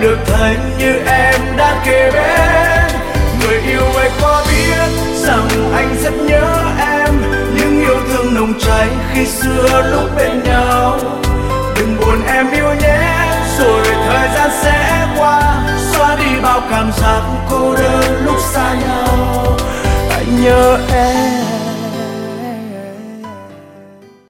được thấy như em đã kề bên. Người yêu ơi có biết rằng anh rất nhớ em, những yêu thương nồng cháy khi xưa lúc bên nhau.